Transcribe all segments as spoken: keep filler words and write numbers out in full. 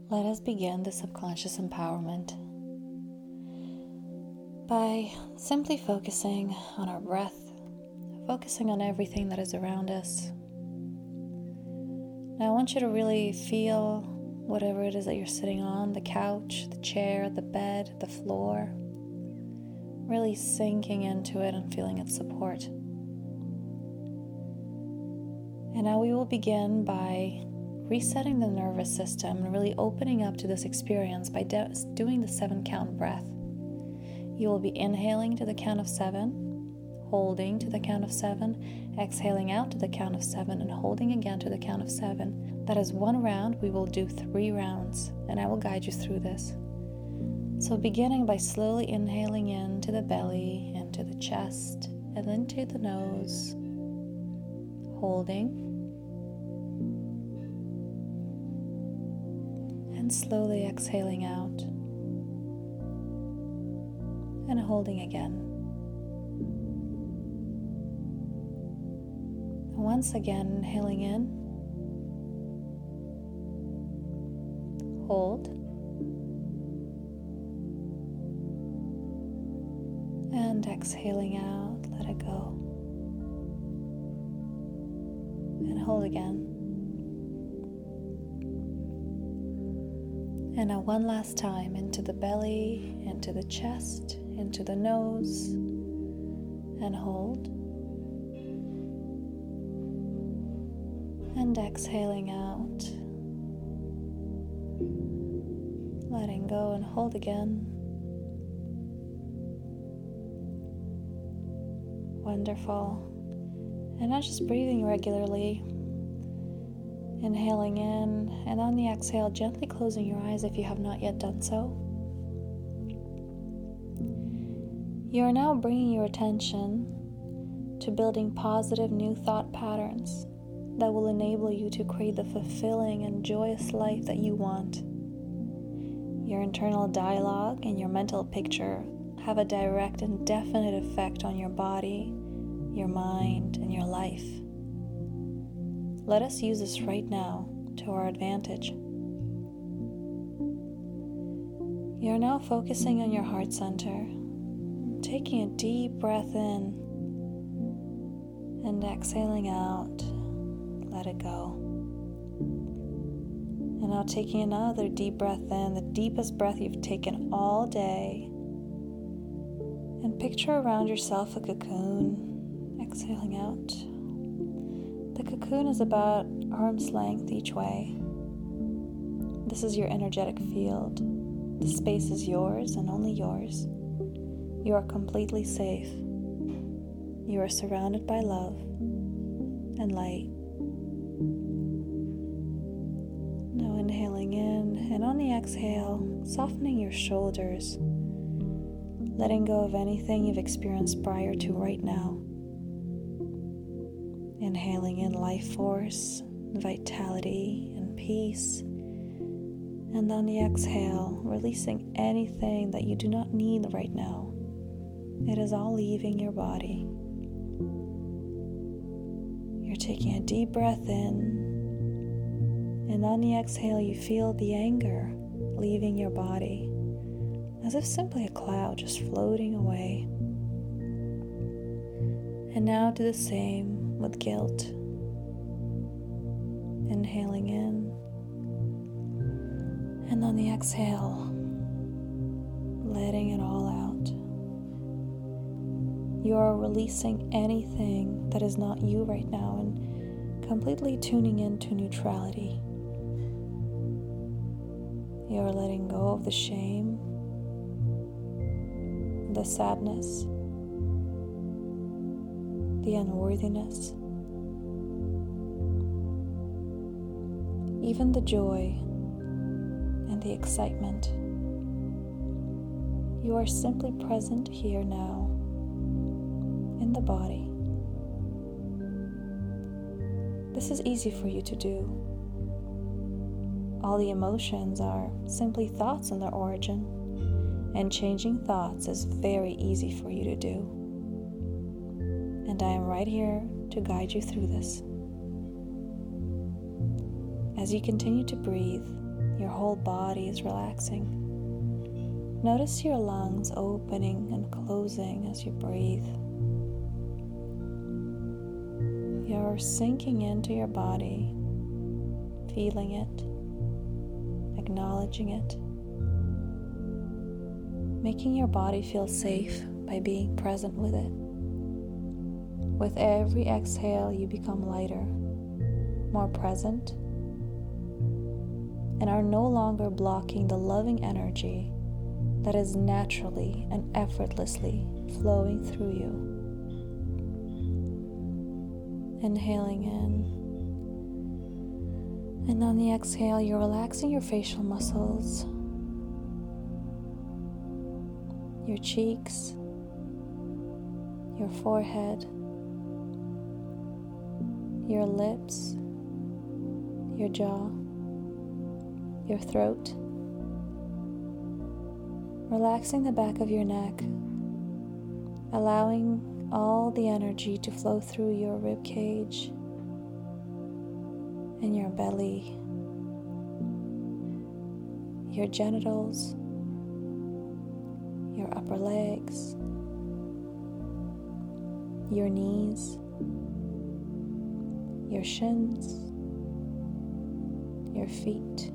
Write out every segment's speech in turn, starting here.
Let us begin the subconscious empowerment by simply focusing on our breath, focusing on everything that is around us. Now I want you to really feel whatever it is that you're sitting on, the couch, the chair, the bed, the floor, really sinking into it and feeling its support. And now we will begin by resetting the nervous system and really opening up to this experience by de- doing the seven count breath. You will be inhaling to the count of seven, holding to the count of seven, exhaling out to the count of seven, and holding again to the count of seven. That is one round. We will do three rounds, and I will guide you through this. So beginning by slowly inhaling into the belly, into the chest, and then to the nose, holding, and slowly exhaling out, and holding again. Once again, inhaling in, hold, and exhaling out, let it go, and hold again. And now one last time, into the belly, into the chest, into the nose, and hold. And exhaling out, letting go and hold again. Wonderful. And now just breathing regularly. Inhaling in, and on the exhale, gently closing your eyes if you have not yet done so. You are now bringing your attention to building positive new thought patterns that will enable you to create the fulfilling and joyous life that you want. Your internal dialogue and your mental picture have a direct and definite effect on your body, your mind, and your life. Let us use this right now to our advantage. You're now focusing on your heart center, taking a deep breath in and exhaling out, let it go. And now taking another deep breath in, the deepest breath you've taken all day, and picture around yourself a cocoon, exhaling out. The cocoon is about arm's length each way. This is your energetic field. The space is yours and only yours. You are completely safe. You are surrounded by love and light. Now inhaling in, and on the exhale, softening your shoulders, letting go of anything you've experienced prior to right now. Inhaling in life force, vitality, and peace. And on the exhale, releasing anything that you do not need right now. It is all leaving your body. You're taking a deep breath in, and on the exhale, you feel the anger leaving your body, as if simply a cloud just floating away. And now do the same with guilt. Inhaling in, and on the exhale, letting it all out. You are releasing anything that is not you right now and completely tuning into neutrality. You are letting go of the shame, the sadness, the unworthiness, even the joy and the excitement. You are simply present here now in the body. This is easy for you to do. All the emotions are simply thoughts in their origin, and changing thoughts is very easy for you to do. And I am right here to guide you through this. As you continue to breathe, Your whole body is relaxing. Notice your lungs opening and closing as you breathe. You're sinking into your body, feeling it, acknowledging it, making your body feel safe by being present with it. With every exhale, you become lighter, more present, and are no longer blocking the loving energy that is naturally and effortlessly flowing through you. Inhaling in, and on the exhale, you're relaxing your facial muscles, your cheeks, your forehead, your lips, your jaw, your throat, relaxing the back of your neck, allowing all the energy to flow through your rib cage and your belly, your genitals, your upper legs, your knees, your shins, your feet,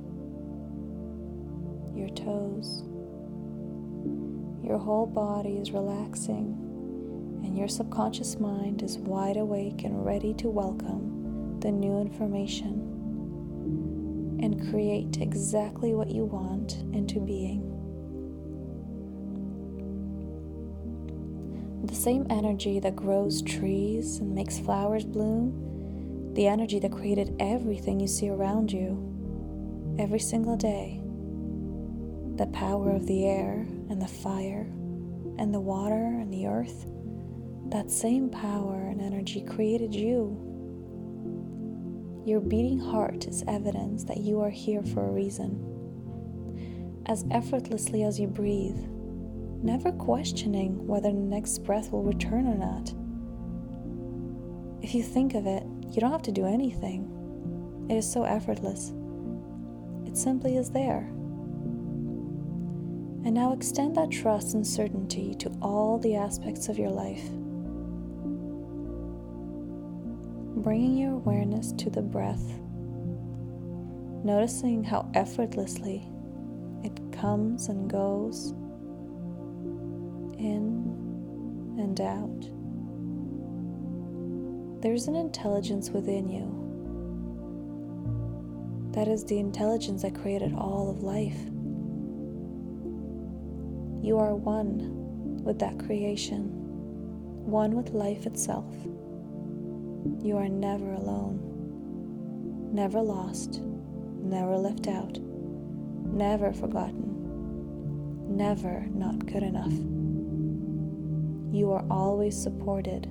your toes. Your whole body is relaxing, and your subconscious mind is wide awake and ready to welcome the new information and create exactly what you want into being. The same energy that grows trees and makes flowers bloom, the energy that created everything you see around you every single day, the power of the air and the fire and the water and the earth, that same power and energy created you. Your beating heart is evidence that you are here for a reason. As effortlessly as you breathe, never questioning whether the next breath will return or not. If you think of it, you don't have to do anything. It is so effortless. It simply is there. And now extend that trust and certainty to all the aspects of your life. Bringing your awareness to the breath, noticing how effortlessly it comes and goes, in and out. There's an intelligence within you. That is the intelligence that created all of life. You are one with that creation, one with life itself. You are never alone, never lost, never left out, never forgotten, never not good enough. You are always supported.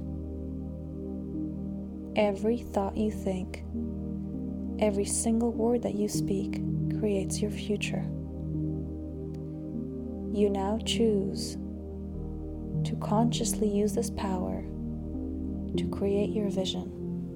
Every thought you think, every single word that you speak creates your future. You now choose to consciously use this power to create your vision.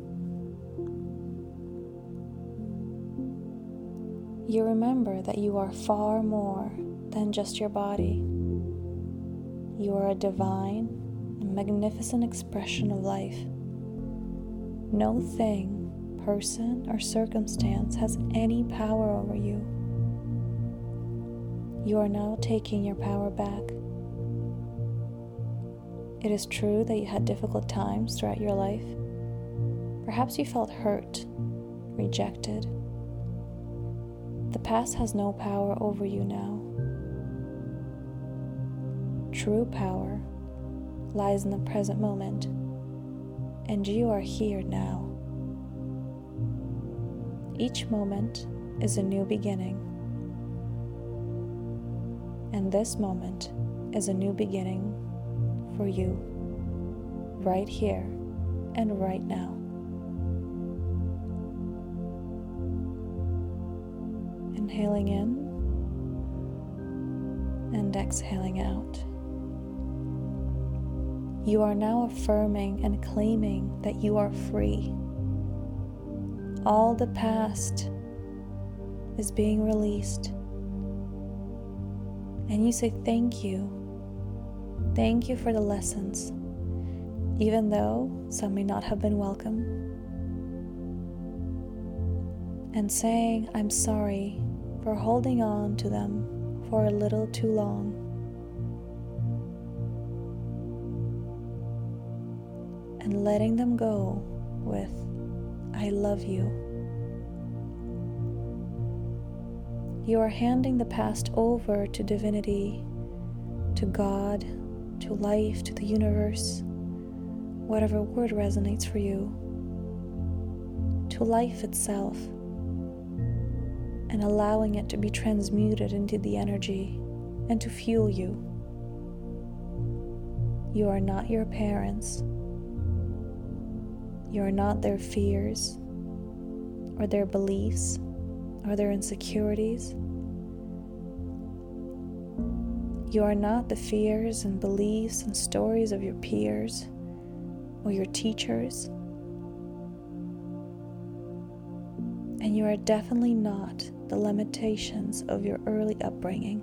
You remember that you are far more than just your body. You are a divine and magnificent expression of life. No thing, person, or circumstance has any power over you. You are now taking your power back. It is true that you had difficult times throughout your life. Perhaps you felt hurt, rejected. The past has no power over you now. True power lies in the present moment, and you are here now. Each moment is a new beginning, and this moment is a new beginning for you, right here and right now. Inhaling in and exhaling out. You are now affirming and claiming that you are free. All the past is being released. And you say thank you. Thank you for the lessons, even though some may not have been welcome. And saying, I'm sorry for holding on to them for a little too long. And letting them go with, I love you. You are handing the past over to divinity, to God, to life, to the universe, whatever word resonates for you, to life itself, and allowing it to be transmuted into the energy and to fuel you. You are not your parents. You are not their fears or their beliefs or their insecurities. You are not the fears and beliefs and stories of your peers or your teachers. And you are definitely not the limitations of your early upbringing.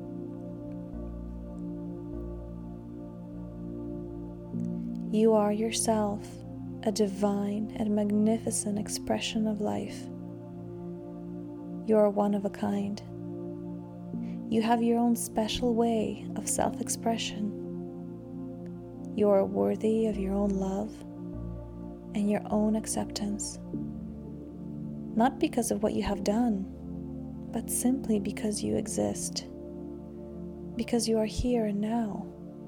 You are yourself a divine and magnificent expression of life. You are one of a kind. You have your own special way of self-expression. You are worthy of your own love and your own acceptance, not because of what you have done, but simply because you exist, because you are here and now.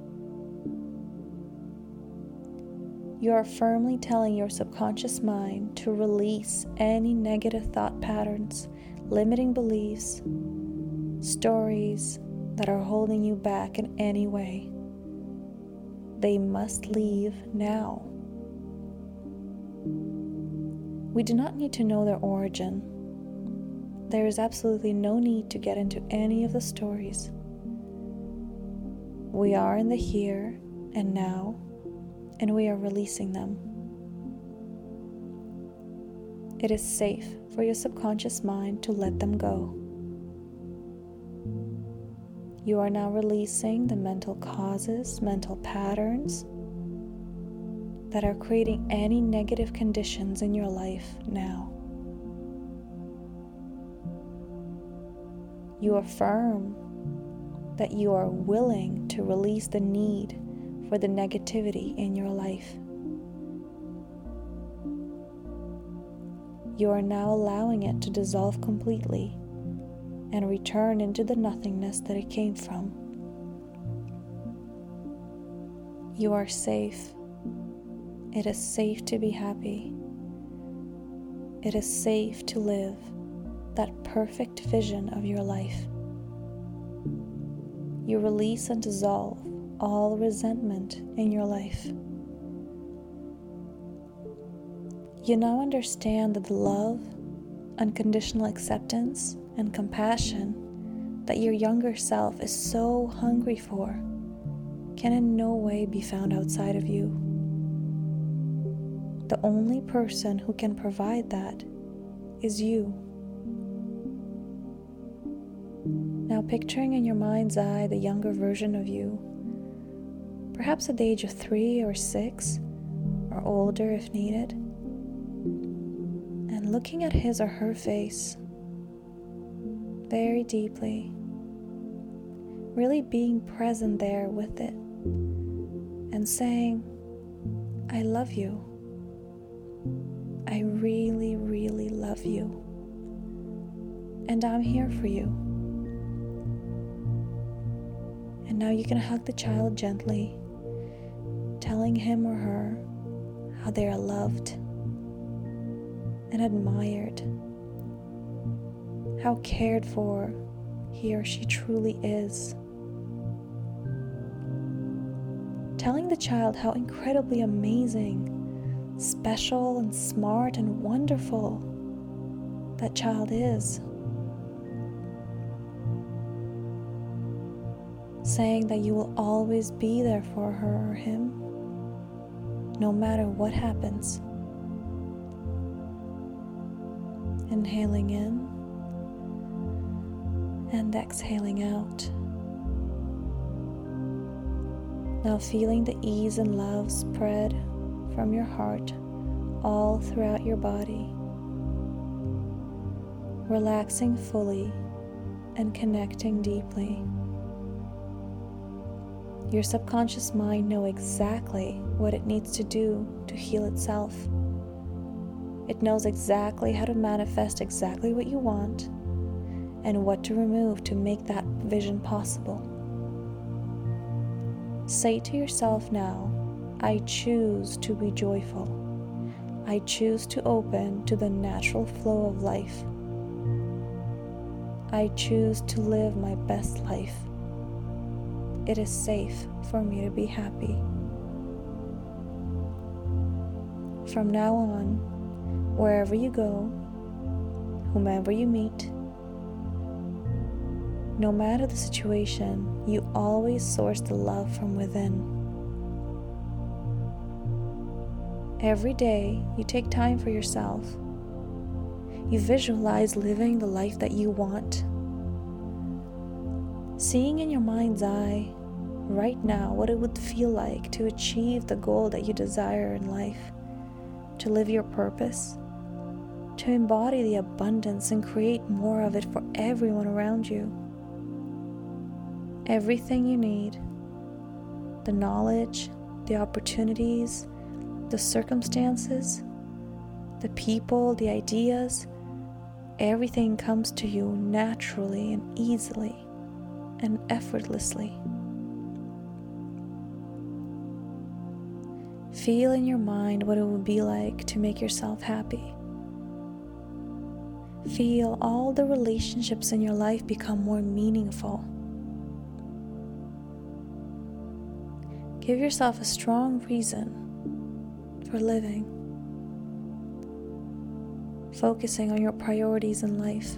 You are firmly telling your subconscious mind to release any negative thought patterns, limiting beliefs, stories that are holding you back in any way. They must leave now. We do not need to know their origin. There is absolutely no need to get into any of the stories. We are in the here and now, and we are releasing them. It is safe for your subconscious mind to let them go. You are now releasing the mental causes, mental patterns that are creating any negative conditions in your life now. You affirm that you are willing to release the need for the negativity in your life. You are now allowing it to dissolve completely and return into the nothingness that it came from. You are safe. It is safe to be happy. It is safe to live that perfect vision of your life. You release and dissolve all resentment in your life. You now understand that the love, unconditional acceptance, and compassion that your younger self is so hungry for can in no way be found outside of you. The only person who can provide that is you. Now picturing in your mind's eye the younger version of you, perhaps at the age of three or six, or older if needed, and looking at his or her face very deeply, really being present there with it, and saying, I love you. I really, really love you. And I'm here for you. And now you can hug the child gently, telling him or her how they are loved and admired, how cared for he or she truly is. Telling the child how incredibly amazing, special and smart and wonderful that child is. Saying that you will always be there for her or him, no matter what happens. Inhaling in and exhaling out. Now feeling the ease and love spread from your heart all throughout your body, relaxing fully and connecting deeply. Your subconscious mind knows exactly what it needs to do to heal itself. It knows exactly how to manifest exactly what you want and what to remove to make that vision possible. Say to yourself now, I choose to be joyful. I choose to open to the natural flow of life. I choose to live my best life. It is safe for me to be happy. From now on, wherever you go, whomever you meet, no matter the situation, you always source the love from within. Every day, you take time for yourself. You visualize living the life that you want. Seeing in your mind's eye, right now, what it would feel like to achieve the goal that you desire in life, to live your purpose, to embody the abundance and create more of it for everyone around you. Everything you need, the knowledge, the opportunities, the circumstances, the people, the ideas, everything comes to you naturally and easily and effortlessly. Feel in your mind what it would be like to make yourself happy. Feel all the relationships in your life become more meaningful. Give yourself a strong reason for living, focusing on your priorities in life.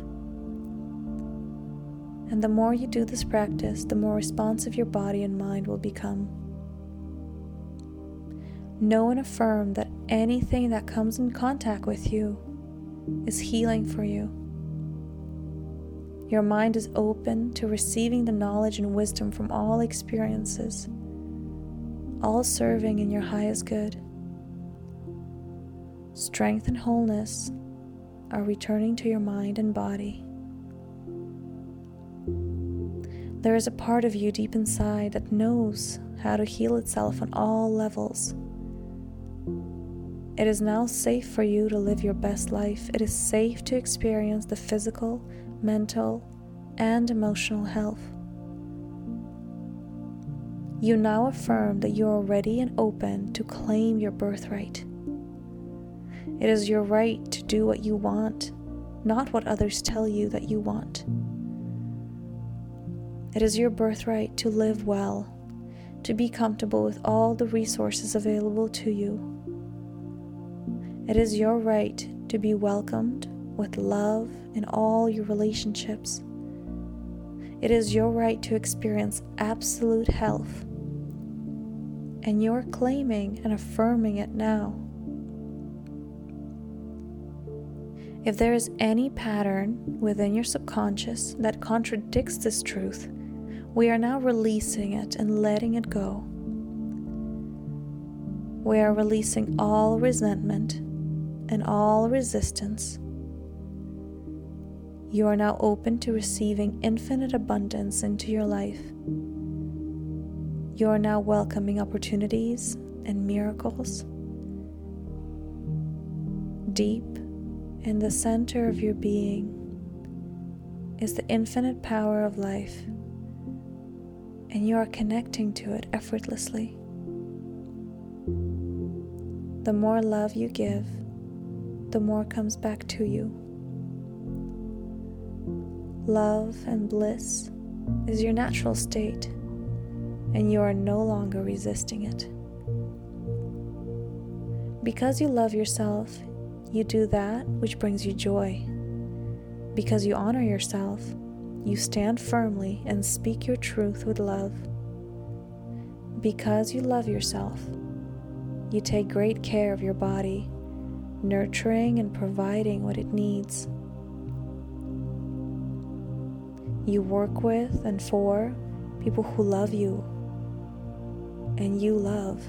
And the more you do this practice, the more responsive your body and mind will become. Know and affirm that anything that comes in contact with you is healing for you. Your mind is open to receiving the knowledge and wisdom from all experiences, all serving in your highest good. Strength and wholeness are returning to your mind and body. There is a part of you deep inside that knows how to heal itself on all levels. It is now safe for you to live your best life. It is safe to experience the physical, mental, and emotional health. You now affirm that you are ready and open to claim your birthright. It is your right to do what you want, not what others tell you that you want. It is your birthright to live well, to be comfortable with all the resources available to you. It is your right to be welcomed with love in all your relationships. It is your right to experience absolute health, and you're claiming and affirming it now. If there is any pattern within your subconscious that contradicts this truth, we are now releasing it and letting it go. We are releasing all resentment and all resistance. You are now open to receiving infinite abundance into your life. You are now welcoming opportunities and miracles. Deep in the center of your being is the infinite power of life, and you are connecting to it effortlessly. The more love you give, the more comes back to you. Love and bliss is your natural state, and you are no longer resisting it. Because you love yourself, you do that which brings you joy. Because you honor yourself, you stand firmly and speak your truth with love. Because you love yourself, you take great care of your body, nurturing and providing what it needs. You work with and for people who love you and you love.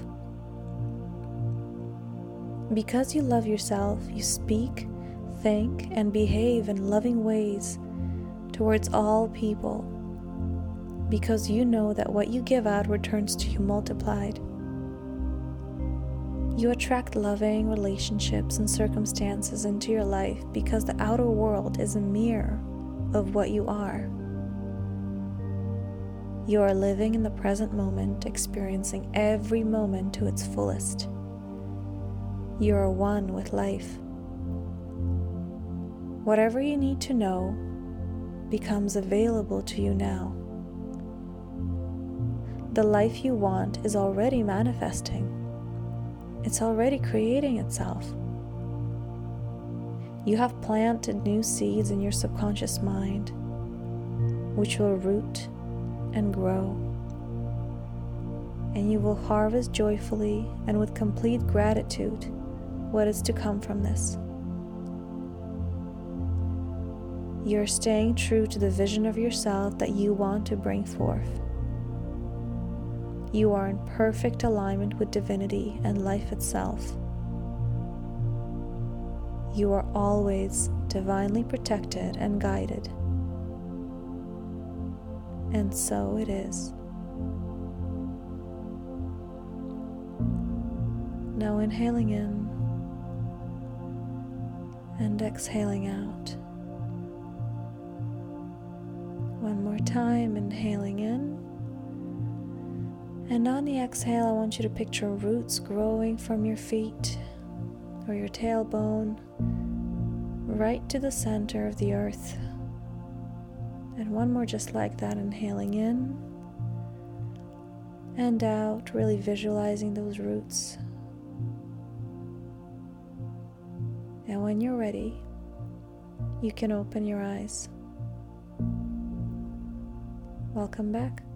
Because you love yourself, you speak, think, and behave in loving ways towards all people, because you know that what you give out returns to you multiplied. You attract loving relationships and circumstances into your life because the outer world is a mirror of what you are. You are living in the present moment, experiencing every moment to its fullest. You are one with life. Whatever you need to know becomes available to you now. The life you want is already manifesting. It's already creating itself. You have planted new seeds in your subconscious mind, which will root and grow, and you will harvest joyfully and with complete gratitude what is to come from this. You are staying true to the vision of yourself that you want to bring forth. You are in perfect alignment with divinity and life itself. You are always divinely protected and guided. And so it is. Now inhaling in and exhaling out. One more time, inhaling in. And on the exhale, I want you to picture roots growing from your feet or your tailbone right to the center of the earth. And one more just like that, inhaling in and out, really visualizing those roots. And when you're ready, you can open your eyes. Welcome back.